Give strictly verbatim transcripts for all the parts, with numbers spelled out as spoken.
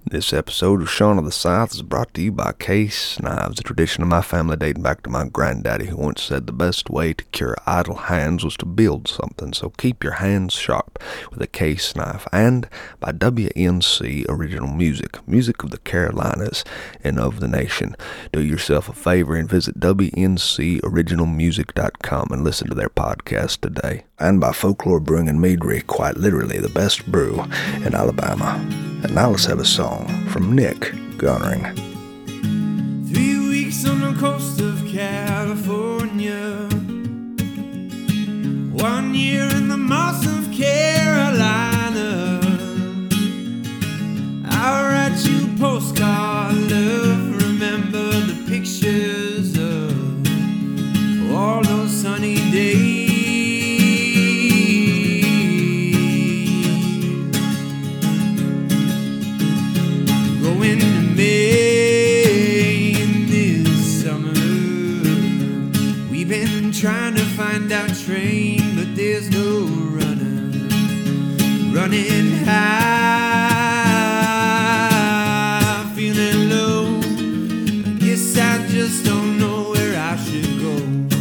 This episode of Shaun of the South is brought to you by Case Knives, a tradition of my family dating back to my granddaddy, who once said the best way to cure idle hands was to build something, so keep your hands sharp with a Case knife. And by W N C Original Music, music of the Carolinas and of the nation. Do yourself a favor and visit W N C original music dot com and listen to their podcast today. And by Folklore Brewing and Meadery, quite literally the best brew in Alabama. And now let's have a song from Nick Gunnering. Three weeks on the coast of California, one year in the moss of Carolina. I'll write you a postcard, love, remember the pictures of all those sunny days. Going to Maine this summer. We've been trying to find our train, but there's no runner running high, feeling low. I guess I just don't know where I should go.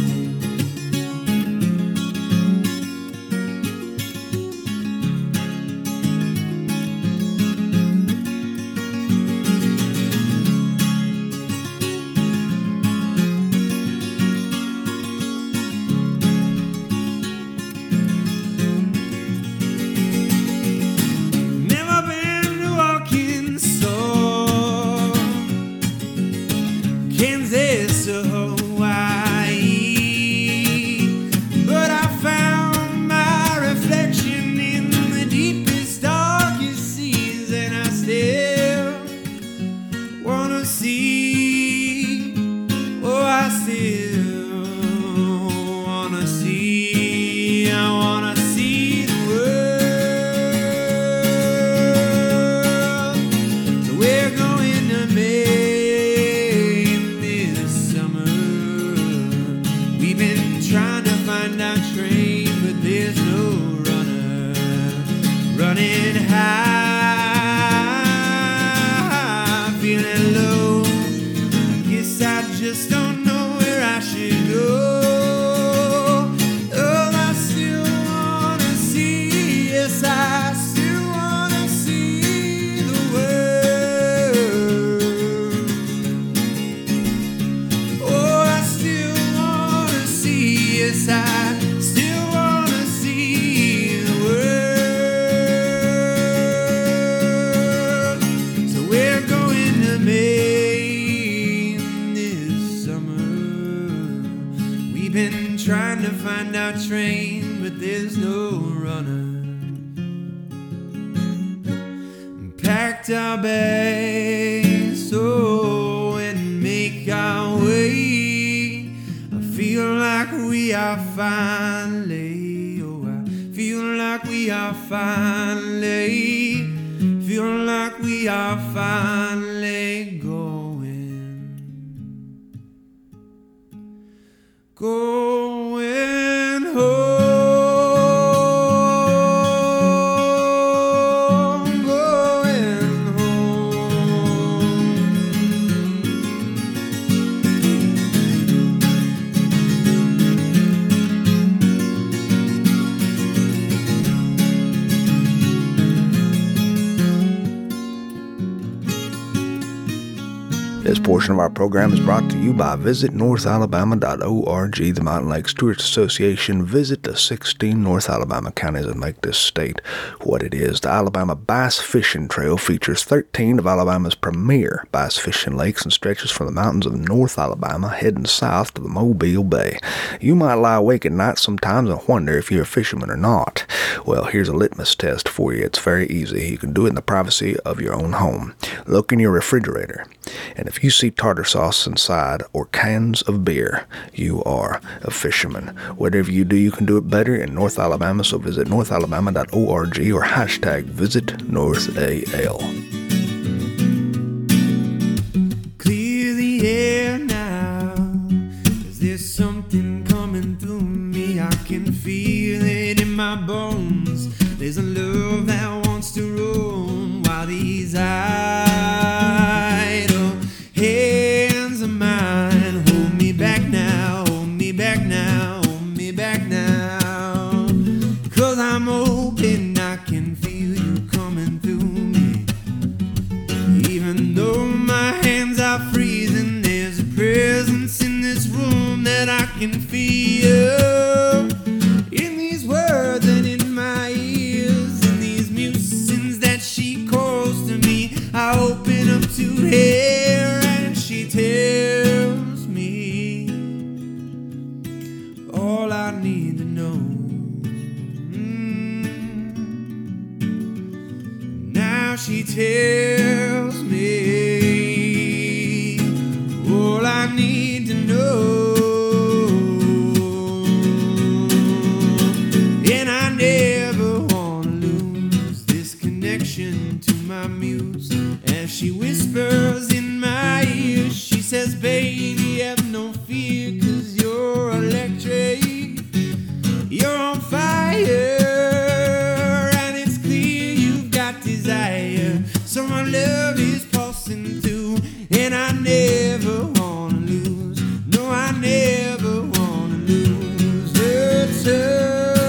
Kansas or Hawaii, but I found my reflection in the deepest, darkest seas, and I still wanna see, oh, I still wanna see, I wanna see the world. So we're going to make trying to find our train, but there's no runner running high, feeling low. I guess I just don't know where I should go. Oh, I still wanna see, yes, I still wanna see the world. Oh, I still yes, I still wanna see the world. So we're going to Maine this summer. We've been trying to find our train, but there's no runner. Packed our bags, so and make our way. Feel like we are finally, oh, I feel like we are finally, feel like we are finally going, going home. This portion of our program is brought to you by visit north alabama dot org, the Mountain Lakes Tourist Association. Visit the sixteen North Alabama counties that make this state what it is. The Alabama Bass Fishing Trail features thirteen of Alabama's premier bass fishing lakes and stretches from the mountains of North Alabama heading south to the Mobile Bay. You might lie awake at night sometimes and wonder if you're a fisherman or not. Well, here's a litmus test for you. It's very easy. You can do it in the privacy of your own home. Look in your refrigerator, and if If you see tartar sauce inside or cans of beer, you are a fisherman. Whatever you do, you can do it better in North Alabama, so visit north alabama dot org or hashtag visit north A L. Clear the air now, 'cause there's something coming through me. I can feel it in my bones. There's a love that wants to roam while these eyes I open up to her and she tells me all I need to know. Mm. Now she tells me all I need to know. And I never wanna lose this connection to my muse. As she whispers in my ear, she says, baby, have no fear, 'cause you're electric, you're on fire, and it's clear you've got desire. So my love is pulsing through, and I never wanna lose, no, I never wanna lose her touch.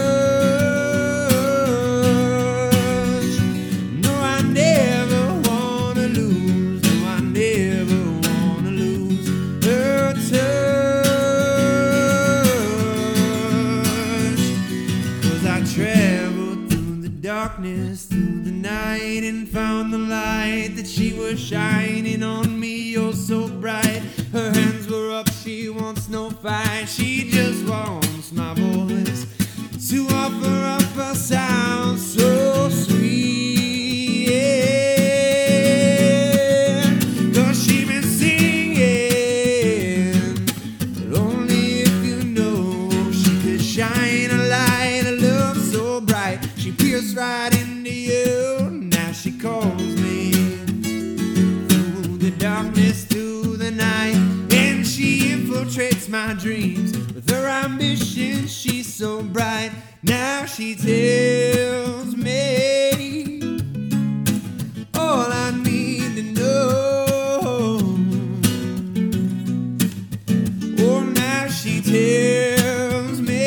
Through the night and found the light that she was shining on me, oh so bright. Her hands were up, she wants no fight, she just wants my voice to offer up a sound so sweet, yeah. 'Cause she been singing, but only if you know she could shine a light, a love so bright. She pierced right into you, now she calls me through the darkness, through the night, and she infiltrates my dreams with her ambition, she's so bright. Now she tells me all I need to know. Oh, now she tells me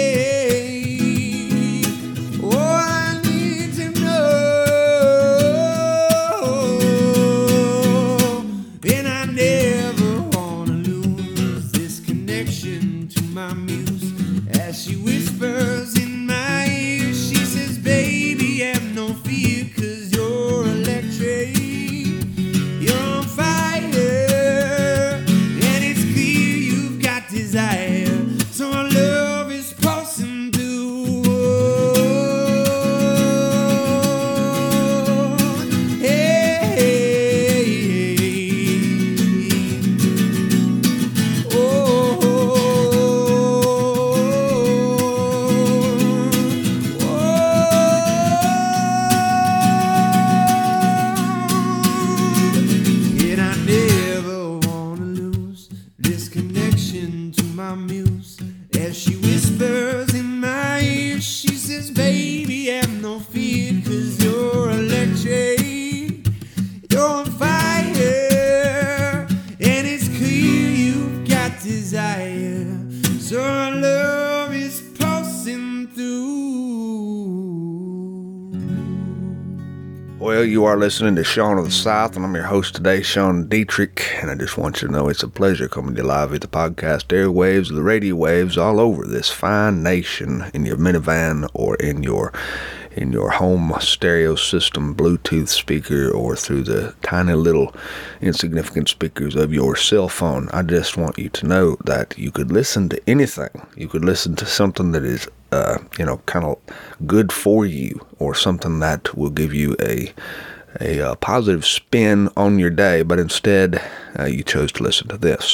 You are listening to Sean of the South, and I'm your host today, Sean Dietrich, and I just want you to know it's a pleasure coming to you live at the podcast airwaves, the radio waves, all over this fine nation, in your minivan or in your in your home stereo system, Bluetooth speaker, or through the tiny little insignificant speakers of your cell phone. I just want you to know that you could listen to anything. You could listen to something that is Uh, you know, kind of good for you, or something that will give you a a, a positive spin on your day, but instead uh, you chose to listen to this.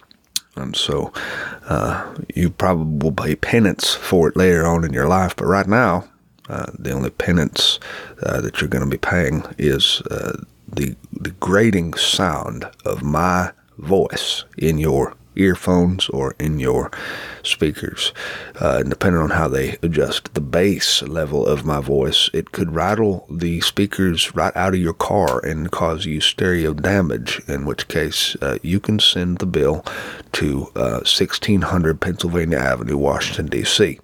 And so uh, you probably will pay penance for it later on in your life, but right now, uh, the only penance uh, that you're going to be paying is uh, the, the grating sound of my voice in your earphones or in your speakers. Uh, and depending on how they adjust the bass level of my voice, it could rattle the speakers right out of your car and cause you stereo damage, in which case uh, you can send the bill to uh, sixteen hundred Pennsylvania Avenue, Washington, D C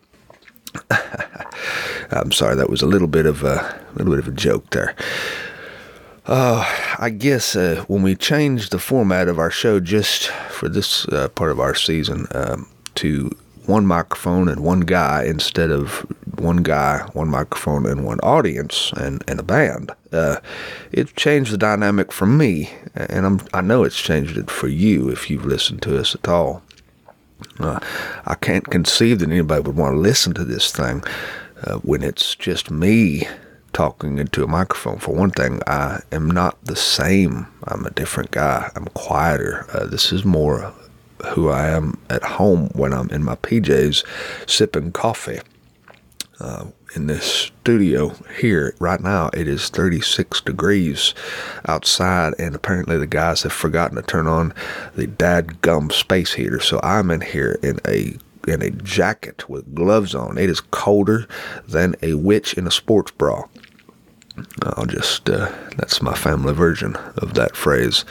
I'm sorry, that was a little bit of a, a little bit of a joke there. Uh, I guess uh, when we changed the format of our show just for this uh, part of our season um, to one microphone and one guy instead of one guy, one microphone, and one audience, and, and a band. Uh, it changed the dynamic for me, and I'm, I know it's changed it for you if you've listened to us at all. Uh, I can't conceive that anybody would want to listen to this thing uh, when it's just me talking into a microphone. For one thing, I am not the same. I'm a different guy. I'm quieter. Uh, this is more who I am at home when I'm in my P Js sipping coffee. Uh, in this studio here right now, it is thirty-six degrees outside, and apparently the guys have forgotten to turn on the dadgum space heater. So I'm in here in a in a jacket with gloves on. It is colder than a witch in a sports bra. I'll just, uh, that's my family version of that phrase.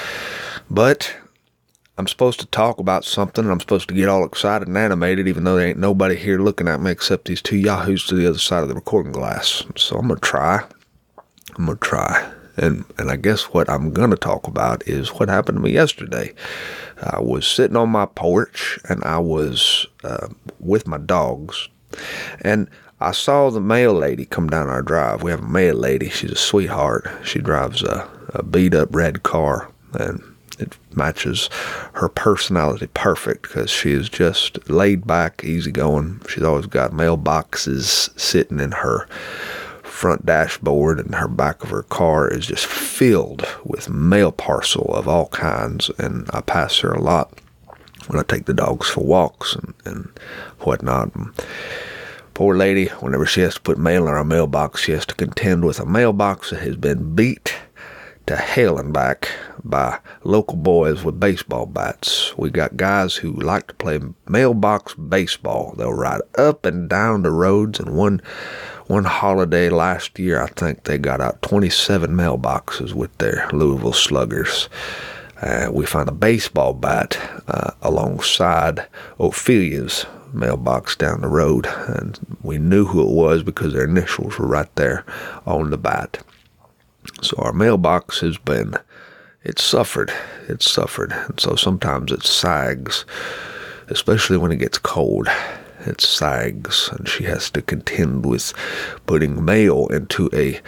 But I'm supposed to talk about something, and I'm supposed to get all excited and animated, even though there ain't nobody here looking at me except these two yahoos to the other side of the recording glass. So I'm going to try. I'm going to try. And, and I guess what I'm going to talk about is what happened to me yesterday. I was sitting on my porch, and I was uh, with my dogs, and I saw the mail lady come down our drive. We have a mail lady. She's a sweetheart. She drives a, a beat-up red car, and it matches her personality perfect because she is just laid back, easygoing. She's always got mailboxes sitting in her front dashboard, and her back of her car is just filled with mail parcel of all kinds, and I pass her a lot when I take the dogs for walks and, and whatnot. And poor lady, whenever she has to put mail in her mailbox, she has to contend with a mailbox that has been beat to hell and back by local boys with baseball bats. We got guys who like to play mailbox baseball. They'll ride up and down the roads, and one one holiday last year, I think they got out twenty-seven mailboxes with their Louisville Sluggers. Uh, we found a baseball bat uh, alongside Ophelia's mailbox down the road, and we knew who it was because their initials were right there on the bat. So our mailbox has been, it's suffered, it's suffered, and so sometimes it sags, especially when it gets cold. It sags, and she has to contend with putting mail into a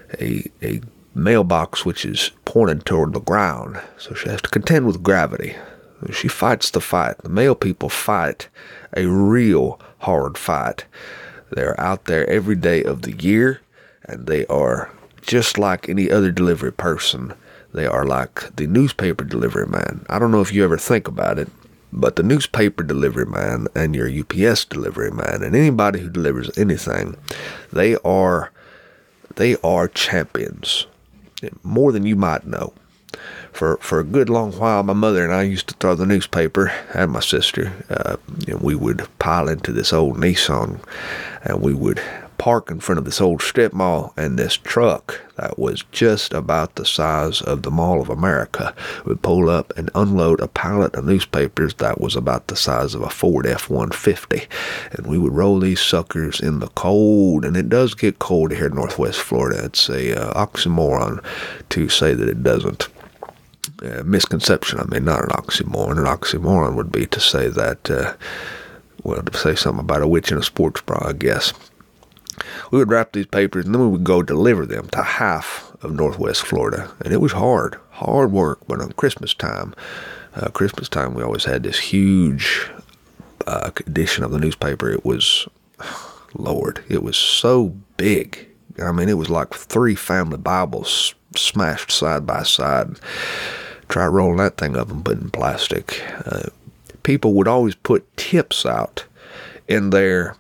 a a mailbox which is pointed toward the ground. So she has to contend with gravity. She fights the fight. The mail people fight a real hard fight. They're out there every day of the year, and they are just like any other delivery person. They are like the newspaper delivery man. I don't know if you ever think about it, but the newspaper delivery man and your U P S delivery man and anybody who delivers anything, they are they are champions, more than you might know. For for a good long while, my mother and I used to throw the newspaper, and my sister, uh, and we would pile into this old Nissan, and we would park in front of this old strip mall, and this truck that was just about the size of the Mall of America would pull up and unload a pallet of newspapers that was about the size of a Ford F one fifty, and we would roll these suckers in the cold. And it does get cold here in Northwest Florida. It's a uh, oxymoron to say that it doesn't. Uh, misconception, I mean, not an oxymoron. An oxymoron would be to say that, uh, well, to say something about a witch in a sports bra, I guess. We would wrap these papers, and then we would go deliver them to half of Northwest Florida. And it was hard, hard work. But on Christmas time, uh, Christmas time, we always had this huge uh, edition of the newspaper. It was, Lord, it was so big. I mean, it was like three family Bibles smashed side by side. Try rolling that thing up and put it in plastic. Uh, people would always put tips out in their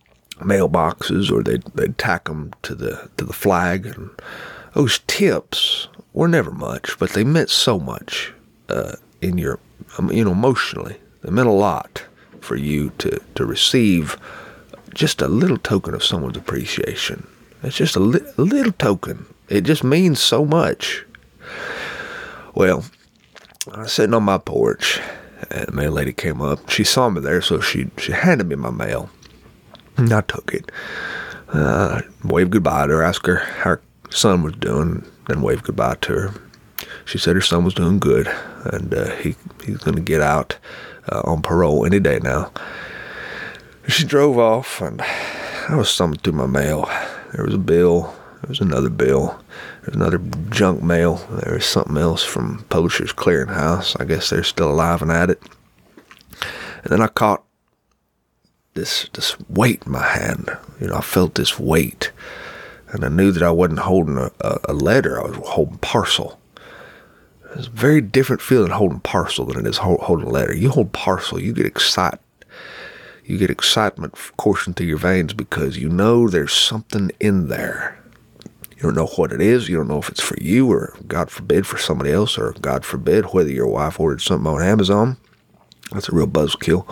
mailboxes, or they'd, they'd tack them to the to the flag, and those tips were never much, but they meant so much uh, in your, um, you know, emotionally. They meant a lot for you to, to receive just a little token of someone's appreciation. It's just a, li- a little token. It just means so much. Well, I was sitting on my porch, and the mail lady came up. She saw me there, so she, she handed me my mail. And I took it, uh, waved goodbye to her, asked her how her son was doing, then waved goodbye to her. She said her son was doing good, and uh, he he's going to get out uh, on parole any day now. She drove off, and I was thumbing through my mail. There was a bill. There was another bill. There was another junk mail. There was something else from Publishers Clearinghouse. I guess they're still alive and at it. And then I caught this this weight in my hand. You know, I felt this weight. And I knew that I wasn't holding a, a, a letter. I was holding parcel. It's a very different feeling holding parcel than it is hold, holding a letter. You hold parcel, you get excited. You get excitement coursing through your veins because you know there's something in there. You don't know what it is. You don't know if it's for you or, God forbid, for somebody else, or God forbid, whether your wife ordered something on Amazon. That's a real buzzkill.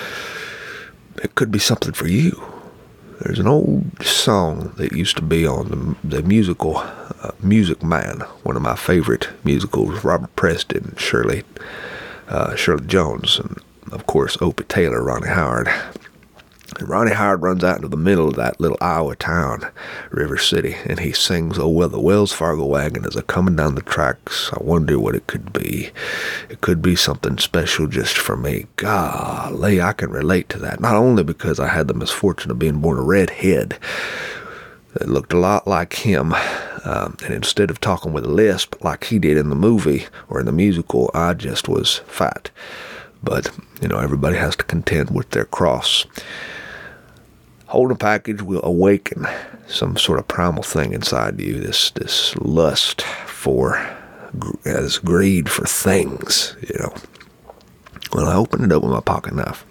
It could be something for you. There's an old song that used to be on the, the musical uh, Music Man, one of my favorite musicals, Robert Preston and Shirley, uh, Shirley Jones, and of course, Opie Taylor, Ronnie Howard. And Ronnie Howard runs out into the middle of that little Iowa town, River City, and he sings, "Oh, well, the Wells Fargo wagon is a-coming down the tracks. I wonder what it could be. It could be something special just for me." Golly, I can relate to that. Not only because I had the misfortune of being born a redhead that looked a lot like him, um, and instead of talking with a lisp like he did in the movie or in the musical, I just was fat. But, you know, everybody has to contend with their cross. Holding a package will awaken some sort of primal thing inside you, this this lust for, uh, this greed for things, you know. Well, I opened it up with my pocket knife.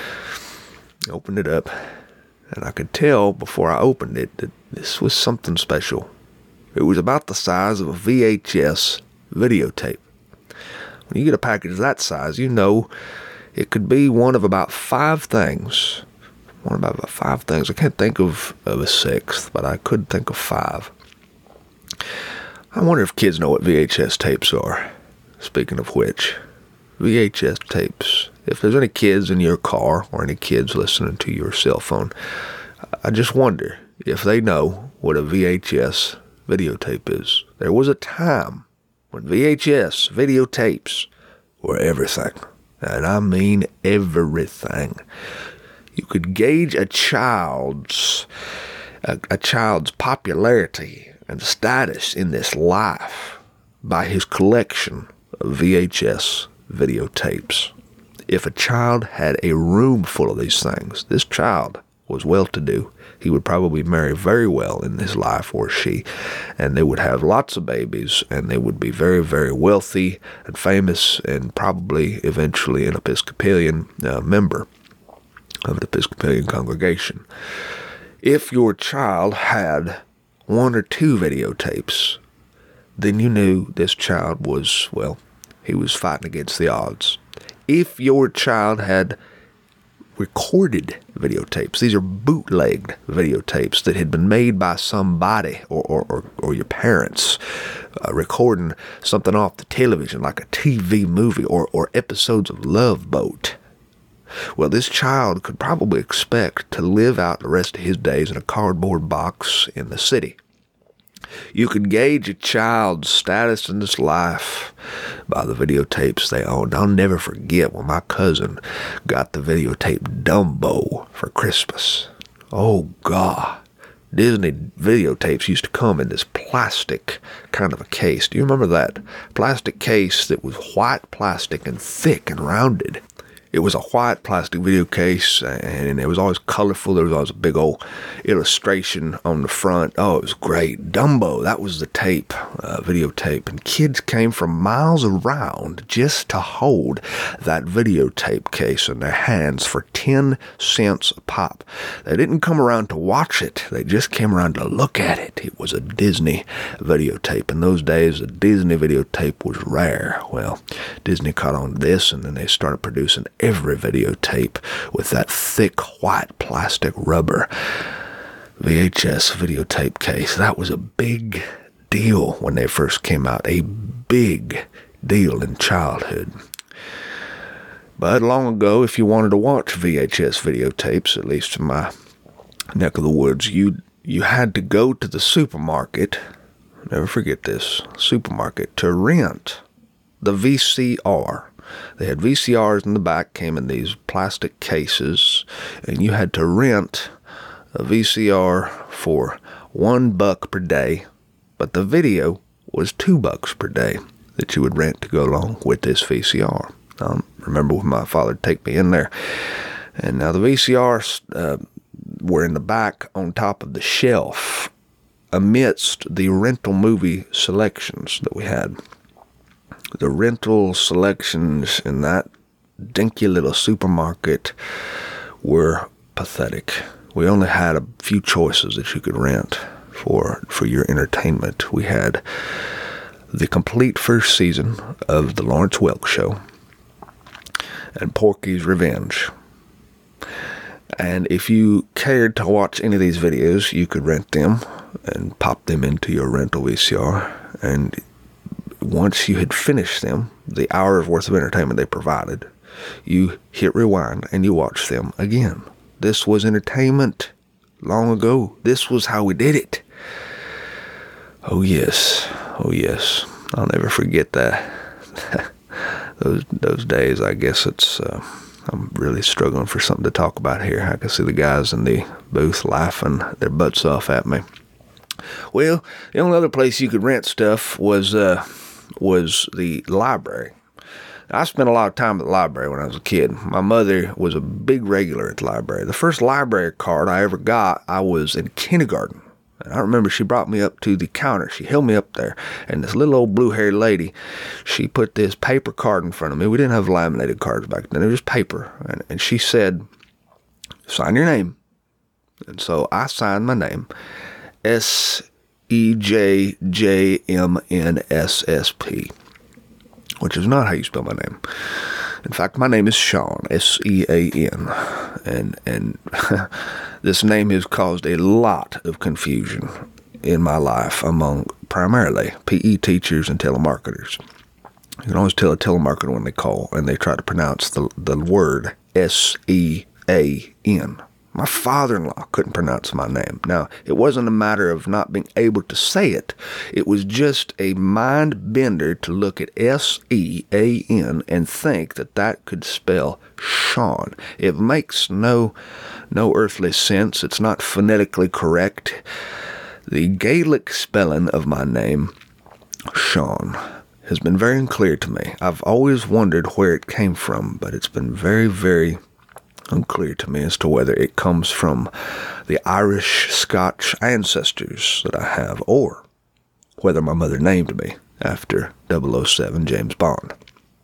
I opened it up, and I could tell before I opened it that this was something special. It was about the size of a V H S videotape. When you get a package that size, you know it could be one of about five things. One of about five things. I can't think of, of a sixth, but I could think of five. I wonder if kids know what V H S tapes are. Speaking of which, V H S tapes. If there's any kids in your car or any kids listening to your cell phone, I just wonder if they know what a V H S videotape is. There was a time when V H S videotapes were everything. And I mean everything. You could gauge a child's a, a child's popularity and status in this life by his collection of V H S videotapes. If a child had a room full of these things, this child was well-to-do. He would probably marry very well in his life, or she, and they would have lots of babies, and they would be very, very wealthy and famous, and probably eventually an Episcopalian uh, member of the Episcopalian congregation. If your child had one or two videotapes, then you knew this child was, well, he was fighting against the odds. If your child had recorded videotapes, these are bootlegged videotapes that had been made by somebody or or, or, or your parents, uh, recording something off the television like a T V movie or, or episodes of Love Boat. Well, this child could probably expect to live out the rest of his days in a cardboard box in the city. You could gauge a child's status in this life by the videotapes they owned. I'll never forget when my cousin got the videotape Dumbo for Christmas. Oh, God. Disney videotapes used to come in this plastic kind of a case. Do you remember that? Plastic case that was white plastic and thick and rounded. It was a white plastic video case, and it was always colorful. There was always a big old illustration on the front. Oh, it was great. Dumbo, that was the tape, uh, videotape. And kids came from miles around just to hold that videotape case in their hands for ten cents a pop. They didn't come around to watch it. They just came around to look at it. It was a Disney videotape. In those days, a Disney videotape was rare. Well, Disney caught on to this, and then they started producing every videotape with that thick white plastic rubber V H S videotape case. That was a big deal when they first came out, a big deal in childhood. But long ago, if you wanted to watch V H S videotapes, at least in my neck of the woods, you you had to go to the supermarket, never forget this, supermarket, to rent the V C R. They had V C Rs in the back, came in these plastic cases, and you had to rent a V C R for one buck per day, but the video was two bucks per day that you would rent to go along with this V C R. I remember when my father would take me in there, and now the V C Rs uh, were in the back on top of the shelf amidst the rental movie selections that we had. The rental selections in that dinky little supermarket were pathetic. We only had a few choices that you could rent for for your entertainment. We had the complete first season of the Lawrence Welk Show and Porky's Revenge. And if you cared to watch any of these videos, you could rent them and pop them into your rental V C R. And once you had finished them, the hour's worth of entertainment they provided, you hit rewind and you watch them again. This was entertainment long ago. This was how we did it. Oh yes, oh yes. I'll never forget that. those those days. I guess it's. Uh, I'm really struggling for something to talk about here. I can see the guys in the booth laughing their butts off at me. Well, the only other place you could rent stuff was uh, was the library. I spent a lot of time at the library when I was a kid. My mother was a big regular at the library. The first library card I ever got, I was in kindergarten. And I remember she brought me up to the counter. She held me up there. And this little old blue-haired lady, she put this paper card in front of me. We didn't have laminated cards back then. It was paper. And, and she said, sign your name. And so I signed my name. S E J J M N S S P. Which is not how you spell my name. In fact, my name is Sean, S E A N, and and this name has caused a lot of confusion in my life among primarily P E teachers and telemarketers. You can always tell a telemarketer when they call and they try to pronounce the, the word S E A N. My father-in-law couldn't pronounce my name. Now, it wasn't a matter of not being able to say it. It was just a mind bender to look at S E A N and think that that could spell Sean. It makes no, no earthly sense. It's not phonetically correct. The Gaelic spelling of my name, Sean, has been very unclear to me. I've always wondered where it came from, but it's been very, very unclear to me as to whether it comes from the Irish-Scotch ancestors that I have, or whether my mother named me after double oh seven James Bond.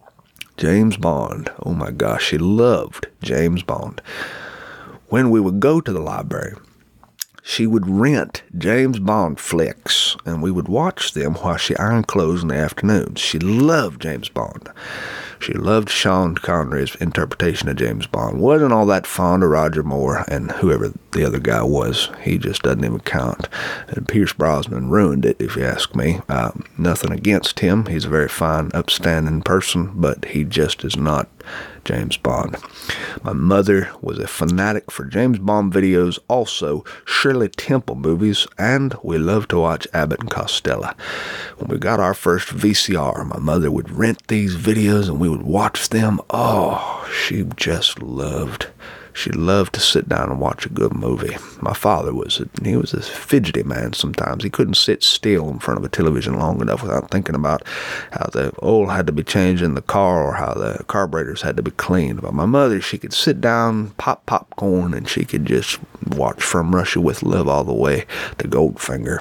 James Bond, oh my gosh, she loved James Bond. When we would go to the library, she would rent James Bond flicks, and we would watch them while she ironed clothes in the afternoons. She loved James Bond. She loved Sean Connery's interpretation of James Bond. Wasn't all that fond of Roger Moore and whoever the other guy was. He just doesn't even count. And Pierce Brosnan ruined it, if you ask me. Uh, nothing against him. He's a very fine, upstanding person, but he just is not James Bond. My mother was a fanatic for James Bond videos, also Shirley Temple movies, and we loved to watch Abbott and Costello. When we got our first V C R, my mother would rent these videos and we would watch them. Oh, she just loved She loved to sit down and watch a good movie. My father was a, he was a fidgety man sometimes. He couldn't sit still in front of a television long enough without thinking about how the oil had to be changed in the car or how the carburetors had to be cleaned. But my mother, she could sit down, pop popcorn, and she could just watch From Russia with Love all the way to Goldfinger.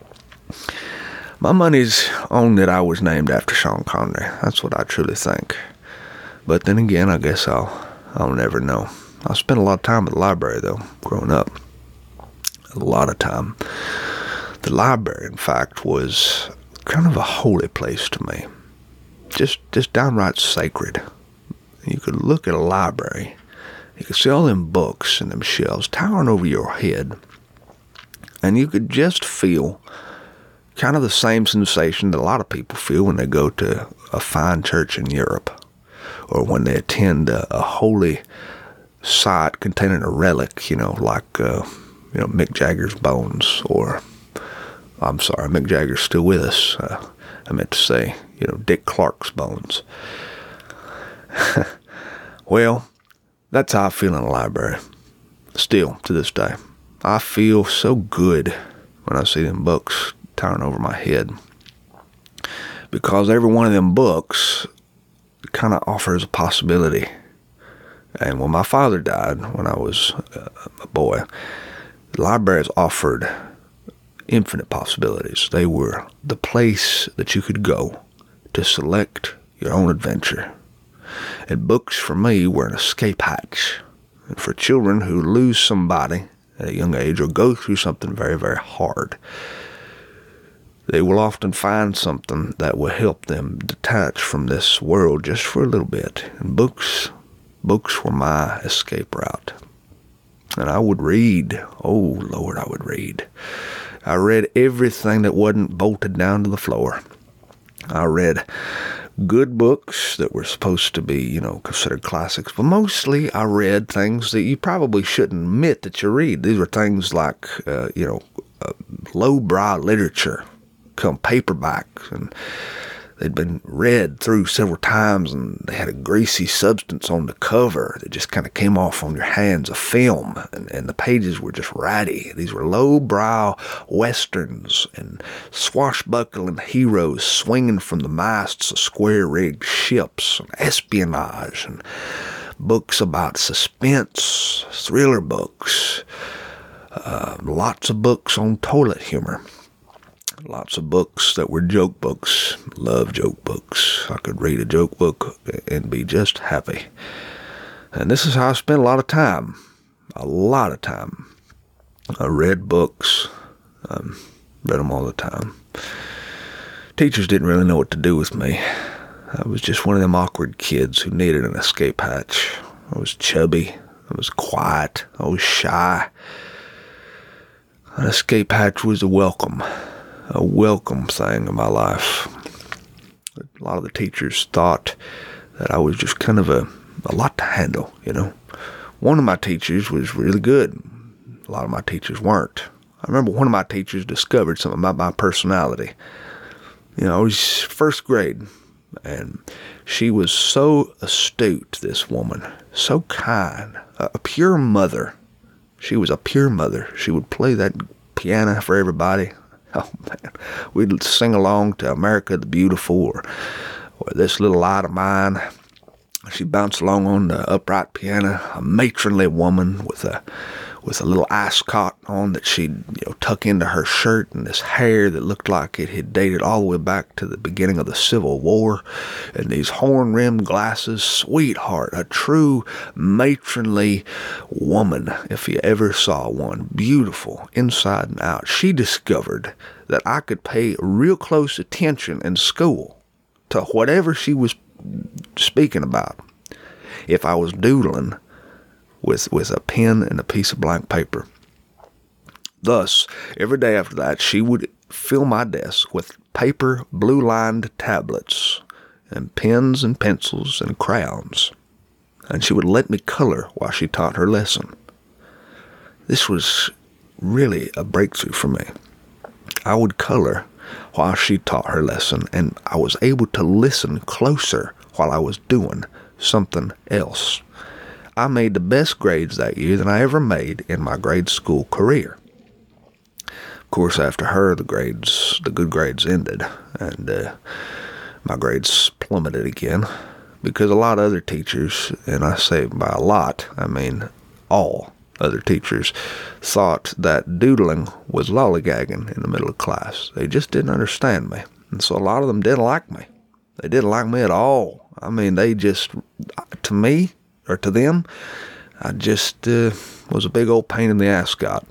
My money's on that I was named after Sean Connery. That's what I truly think. But then again, I guess I'll I'll never know. I spent a lot of time at the library, though, growing up. A lot of time. The library, in fact, was kind of a holy place to me. Just just downright sacred. You could look at a library. You could see all them books and them shelves towering over your head. And you could just feel kind of the same sensation that a lot of people feel when they go to a fine church in Europe, or when they attend a, a holy site containing a relic, you know, like, uh, you know, Mick Jagger's bones, or, I'm sorry, Mick Jagger's still with us. Uh, I meant to say, you know, Dick Clark's bones. Well, that's how I feel in a library. Still, to this day. I feel so good when I see them books towering over my head, because every one of them books kind of offers a possibility. And when my father died, when I was uh, a boy, the libraries offered infinite possibilities. They were the place that you could go to select your own adventure. And books for me were an escape hatch. And for children who lose somebody at a young age or go through something very, very hard, they will often find something that will help them detach from this world just for a little bit. And books, books were my escape route. And I would read. Oh, Lord, I would read. I read everything that wasn't bolted down to the floor. I read good books that were supposed to be, you know, considered classics, but mostly I read things that you probably shouldn't admit that you read. These were things like, uh, you know, uh, lowbrow literature, come paperbacks, and they'd been read through several times, and they had a greasy substance on the cover that just kind of came off on your hands, a film, and, and the pages were just ratty. These were lowbrow westerns and swashbuckling heroes swinging from the masts of square-rigged ships, and espionage, and books about suspense, thriller books, uh, lots of books on toilet humor. Lots of books that were joke books. Love joke books. I could read a joke book and be just happy. And this is how I spent a lot of time. A lot of time. I read books. Um, read them all the time. Teachers didn't really know what to do with me. I was just one of them awkward kids who needed an escape hatch. I was chubby. I was quiet. I was shy. An escape hatch was a welcome. A welcome thing in my life. A lot of the teachers thought that I was just kind of a, a lot to handle, you know. One of my teachers was really good. A lot of my teachers weren't. I remember one of my teachers discovered something about my personality. You know, I was first grade, and she was so astute, this woman, so kind, a, a pure mother. She was a pure mother. She would play that piano for everybody. Oh, man, we'd sing along to America the Beautiful, or, or This Little Light of Mine. She bounced along on the upright piano, a matronly woman with a with a little ascot on that she'd, you know, tuck into her shirt, and this hair that looked like it had dated all the way back to the beginning of the Civil War, and these horn-rimmed glasses. Sweetheart, a true matronly woman, if you ever saw one. Beautiful, inside and out. She discovered that I could pay real close attention in school to whatever she was speaking about if I was doodling with with a pen and a piece of blank paper. Thus, every day after that, she would fill my desk with paper blue-lined tablets and pens and pencils and crayons, and she would let me color while she taught her lesson. This was really a breakthrough for me. I would color while she taught her lesson, and I was able to listen closer while I was doing something else. I made the best grades that year that I ever made in my grade school career. Of course, after her, the grades, the good grades ended, and uh, my grades plummeted again, because a lot of other teachers, and I say by a lot, I mean all other teachers, thought that doodling was lollygagging in the middle of class. They just didn't understand me, and so a lot of them didn't like me. They didn't like me at all. I mean, they just, to me, or to them, I just uh, was a big old pain in the ascot.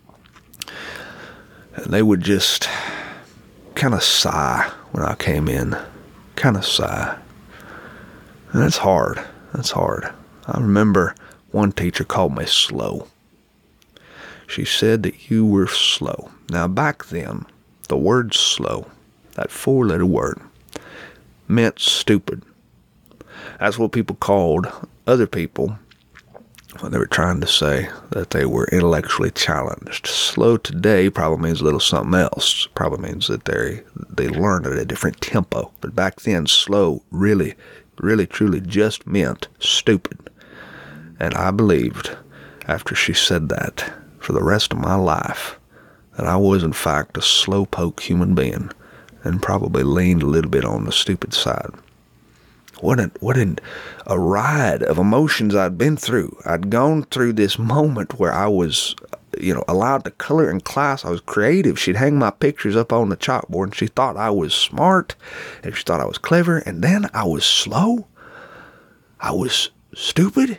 And they would just kind of sigh when I came in. Kind of sigh. And that's hard. That's hard. I remember one teacher called me slow. She said that you were slow. Now, back then, the word slow, that four-letter word, meant stupid. That's what people called other people when they were trying to say that they were intellectually challenged. Slow today probably means a little something else. Probably means that they they learned at a different tempo. But back then, slow really, really, truly just meant stupid. And I believed, after she said that, for the rest of my life that I was in fact a slowpoke human being and probably leaned a little bit on the stupid side. What a, what a, a ride of emotions I'd been through. I'd gone through this moment where I was, you know, allowed to color in class. I was creative. She'd hang my pictures up on the chalkboard, and she thought I was smart, and she thought I was clever, and then I was slow. I was stupid.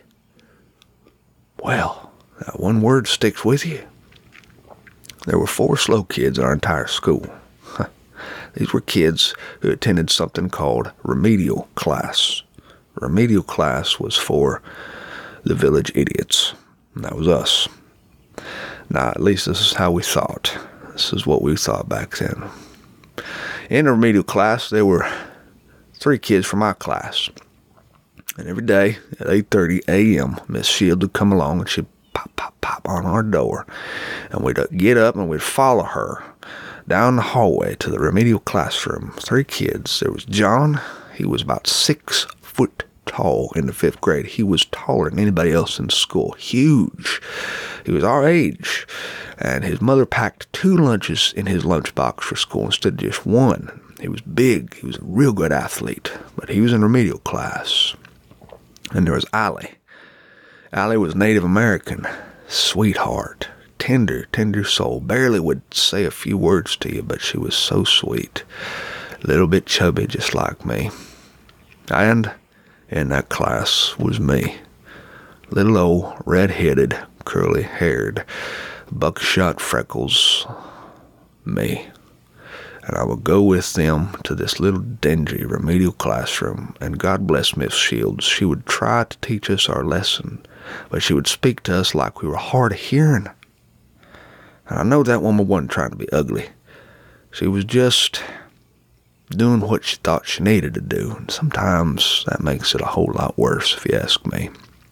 Well, that one word sticks with you. There were four slow kids in our entire school. These were kids who attended something called remedial class. Remedial class was for the village idiots, and that was us. Now, at least this is how we thought. This is what we thought back then. In the remedial class, there were three kids from my class. And every day at eight thirty a.m., Miss Shields would come along and she'd pop, pop, pop on our door. And we'd get up and we'd follow her down the hallway to the remedial classroom. Three kids. There was John. He was about six foot tall in the fifth grade. He was taller than anybody else in school. Huge. He was our age. And his mother packed two lunches in his lunchbox for school instead of just one. He was big. He was a real good athlete. But he was in remedial class. And there was Allie. Allie was Native American. Sweetheart. Tender, tender soul. Barely would say a few words to you, but she was so sweet. A little bit chubby, just like me. And in that class was me. Little old, red-headed, curly-haired, buckshot freckles. Me. And I would go with them to this little dingy remedial classroom, and God bless Miss Shields. She would try to teach us our lesson, but she would speak to us like we were hard of hearing. And I know that woman wasn't trying to be ugly. She was just doing what she thought she needed to do. And sometimes that makes it a whole lot worse, if you ask me.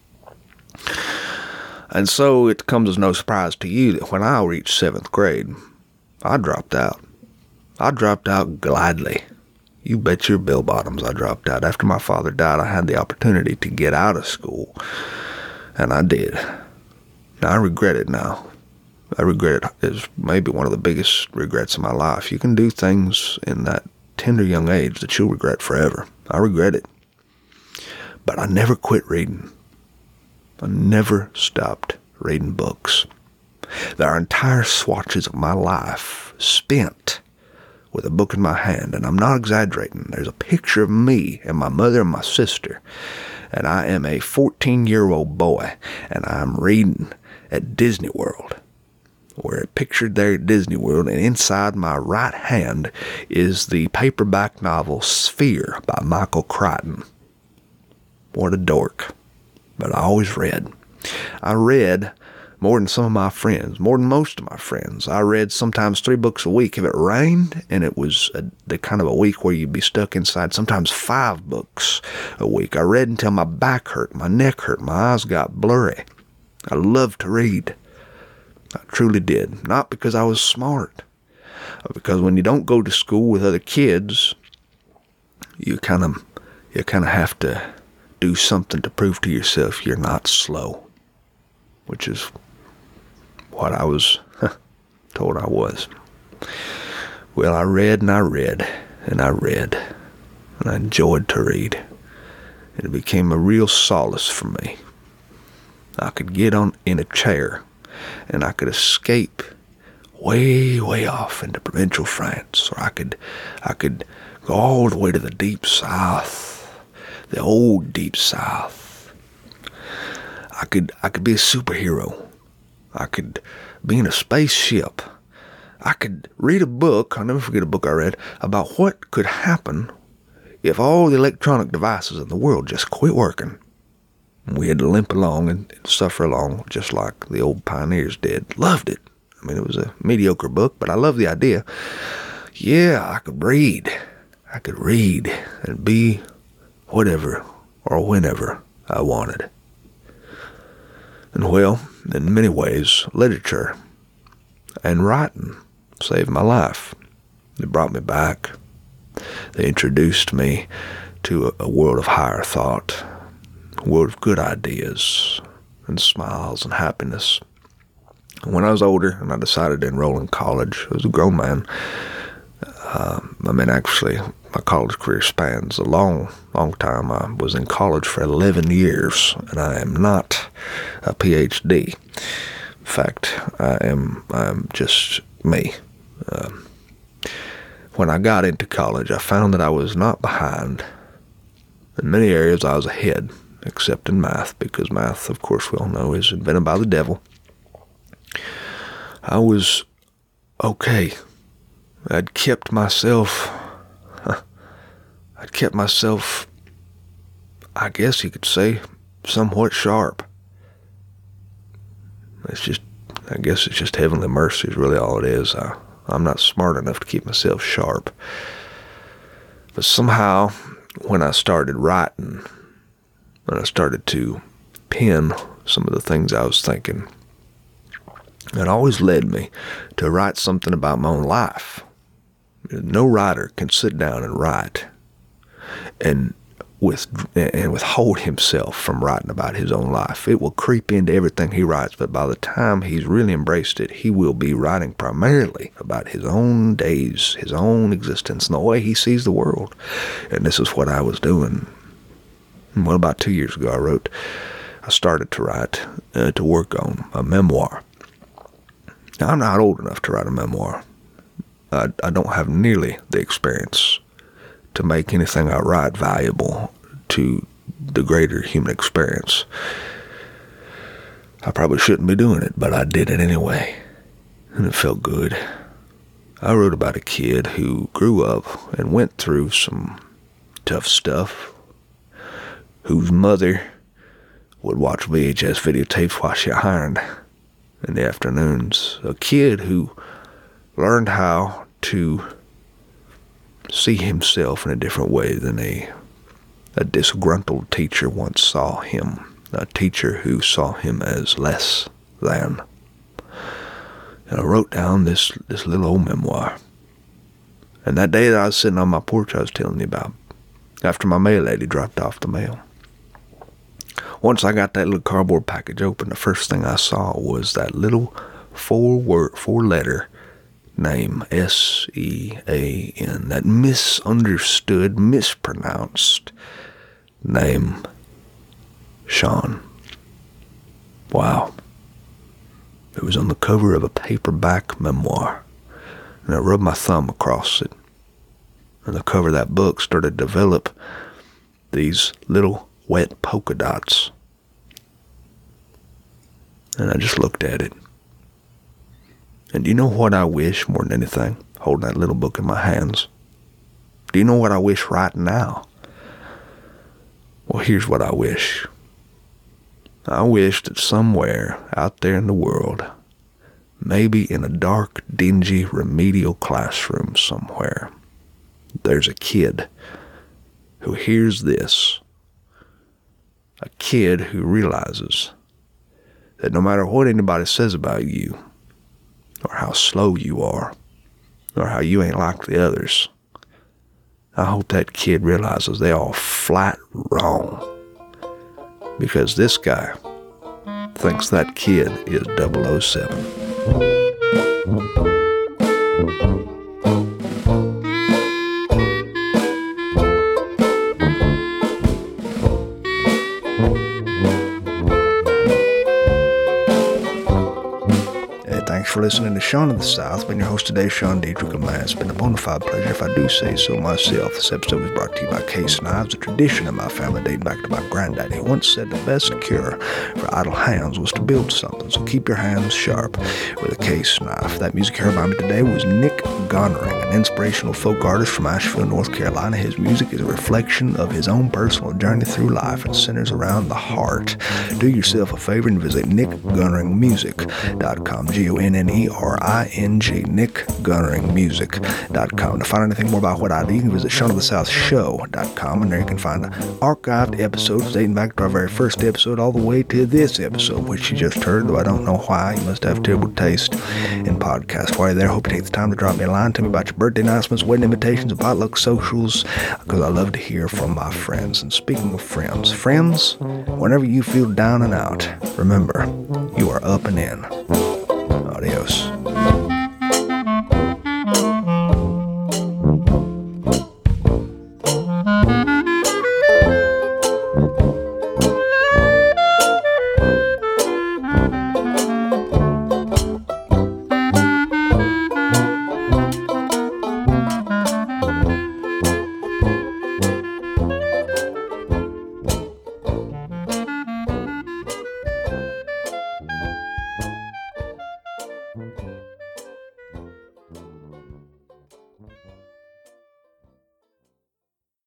And so it comes as no surprise to you that when I reached seventh grade, I dropped out. I dropped out gladly. You bet your bell bottoms I dropped out. After my father died, I had the opportunity to get out of school. And I did. Now, I regret it now. I regret it. It's maybe one of the biggest regrets of my life. You can do things in that tender young age that you'll regret forever. I regret it. But I never quit reading. I never stopped reading books. There are entire swatches of my life spent with a book in my hand, and I'm not exaggerating. There's a picture of me and my mother and my sister, and I am a fourteen-year-old boy, and I'm reading at Disney World. We're pictured there at Disney World, and inside my right hand is the paperback novel Sphere by Michael Crichton. What a dork. But I always read. I read more than some of my friends, more than most of my friends. I read sometimes three books a week. If it rained, and it was a, the kind of a week where you'd be stuck inside, sometimes five books a week. I read until my back hurt, my neck hurt, my eyes got blurry. I loved to read. I truly did. Not because I was smart, but because when you don't go to school with other kids, you kind of you kind of have to do something to prove to yourself you're not slow, which is what I was told I was. Well, I read and I read and I read, and I enjoyed to read. And it became a real solace for me. I could get on in a chair and I could escape way, way off into provincial France, or I could, I could go all the way to the deep south, the old deep south. I could, I could be a superhero. I could be in a spaceship. I could read a book, I'll never forget a book I read, about what could happen if all the electronic devices in the world just quit working. We had to limp along and suffer along just like the old pioneers did. Loved it. I mean, it was a mediocre book, but I loved the idea. Yeah, I could read. I could read and be whatever or whenever I wanted. And well, in many ways, literature and writing saved my life. They brought me back. They introduced me to a, a world of higher thought, a world of good ideas and smiles and happiness. When I was older and I decided to enroll in college, I was a grown man. Uh, I mean, actually, my college career spans a long, long time. I was in college for eleven years, and I am not a P H D. In fact, I am I'm just me. Uh, when I got into college, I found that I was not behind. In many areas, I was ahead, except in math, because math, of course, we all know, is invented by the devil. I was okay. I'd kept myself, I'd kept myself, I guess you could say, somewhat sharp. It's just, I guess it's just heavenly mercy is really all it is. I, I'm not smart enough to keep myself sharp. But somehow, when I started writing, when I started to pen some of the things I was thinking, it always led me to write something about my own life. No writer can sit down and write and with and withhold himself from writing about his own life. It will creep into everything he writes, but by the time he's really embraced it, he will be writing primarily about his own days, his own existence, and the way he sees the world. And this is what I was doing. Well, about two years ago, I wrote, I started to write, uh, to work on a memoir. Now, I'm not old enough to write a memoir. I, I don't have nearly the experience to make anything I write valuable to the greater human experience. I probably shouldn't be doing it, but I did it anyway, and it felt good. I wrote about a kid who grew up and went through some tough stuff, whose mother would watch V H S videotapes while she ironed in the afternoons. A kid who learned how to see himself in a different way than a, a disgruntled teacher once saw him. A teacher who saw him as less than. And I wrote down this, this little old memoir. And that day that I was sitting on my porch I was telling you about, after my mail lady dropped off the mail, once I got that little cardboard package open, the first thing I saw was that little four-word, four-letter name, S E A N, that misunderstood, mispronounced name, Sean. Wow. It was on the cover of a paperback memoir, and I rubbed my thumb across it, and the cover of that book started to develop these little wet polka dots. And I just looked at it. And do you know what I wish more than anything, holding that little book in my hands? Do you know what I wish right now? Well, here's what I wish. I wish that somewhere out there in the world, maybe in a dark, dingy, remedial classroom somewhere, there's a kid who hears this. A kid who realizes that no matter what anybody says about you, or how slow you are, or how you ain't like the others, I hope that kid realizes they all flat wrong. Because this guy thinks that kid is double oh seven. Thanks for listening to Sean of the South. Been your host today, Sean Dietrich, and man, it's been a bona fide pleasure, if I do say so myself. This episode was brought to you by Case Knives, a tradition in my family dating back to my granddaddy, who once said the best cure for idle hands was to build something, so keep your hands sharp with a case knife. That music heard by me today was Nick Gonring, an inspirational folk artist from Asheville, North Carolina. His music is a reflection of his own personal journey through life and centers around the heart. Do yourself a favor and visit nick gonring music dot com, G O N N E R I N G, nick gonring music dot com. To find anything more about what I do, you can visit sean of the south show dot com, and there you can find archived episodes dating back to our very first episode all the way to this episode, which you just heard, though I don't know why. You must have terrible taste in podcasts. While you're there, hope you take the time to drop me a line. Tell me about your birthday announcements, wedding invitations, and potluck socials, because I love to hear from my friends. And speaking of friends, friends, whenever you feel down and out, remember, you are up and in. Adios.